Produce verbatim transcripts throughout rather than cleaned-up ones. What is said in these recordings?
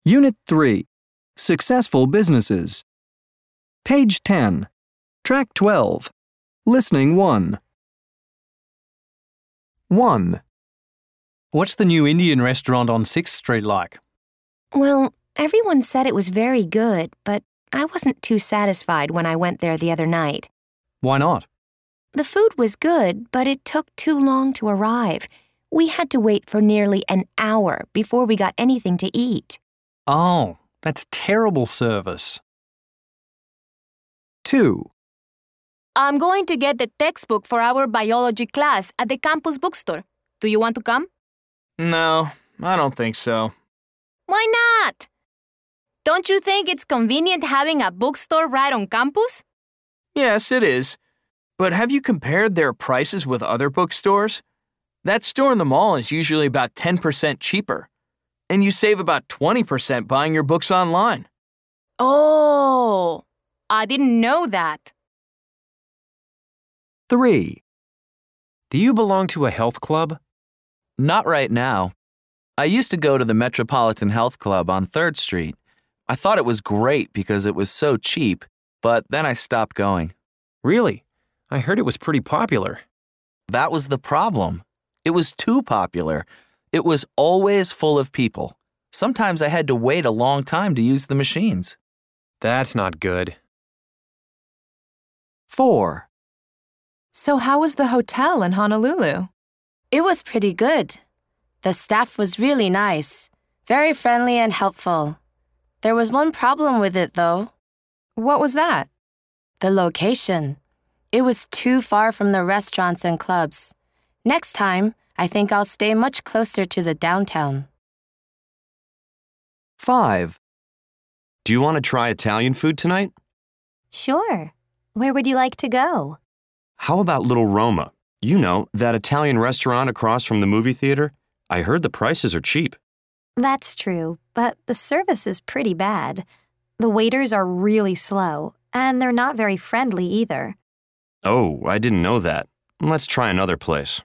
Unit three. Successful Businesses. Page ten. Track twelve. Listening one. one. What's the new Indian restaurant on sixth Street like? Well, everyone said it was very good, but I wasn't too satisfied when I went there the other night. Why not? The food was good, but it took too long to arrive. We had to wait for nearly an hour before we got anything to eat. Oh, that's terrible service. two. I'm going to get the textbook for our biology class at the campus bookstore. Do you want to come? No, I don't think so. Why not? Don't you think it's convenient having a bookstore right on campus? Yes, it is. But have you compared their prices with other bookstores? That store in the mall is usually about ten percent cheaper. And you save about twenty percent buying your books online. Oh, I didn't know that. three. Do you belong to a health club? Not right now. I used to go to the Metropolitan Health Club on third Street. I thought it was great because it was so cheap, but then I stopped going. Really? I heard it was pretty popular. That was the problem. It was too popular. It was always full of people. Sometimes I had to wait a long time to use the machines. That's not good. four. So how was the hotel in Honolulu? It was pretty good. The staff was really nice, very friendly and helpful. There was one problem with it, though. What was that? The location. It was too far from the restaurants and clubs. Next time, I think I'll stay much closer to the downtown. five. Do you want to try Italian food tonight? Sure. Where would you like to go? How about Little Roma? You know, that Italian restaurant across from the movie theater? I heard the prices are cheap. That's true, but the service is pretty bad. The waiters are really slow, and they're not very friendly either. Oh, I didn't know that. Let's try another place.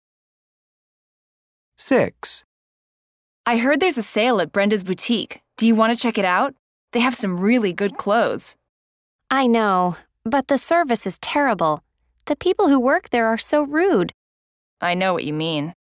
six. I heard there's a sale at Brenda's Boutique. Do you want to check it out? They have some really good clothes. I know, but the service is terrible. The people who work there are so rude. I know what you mean.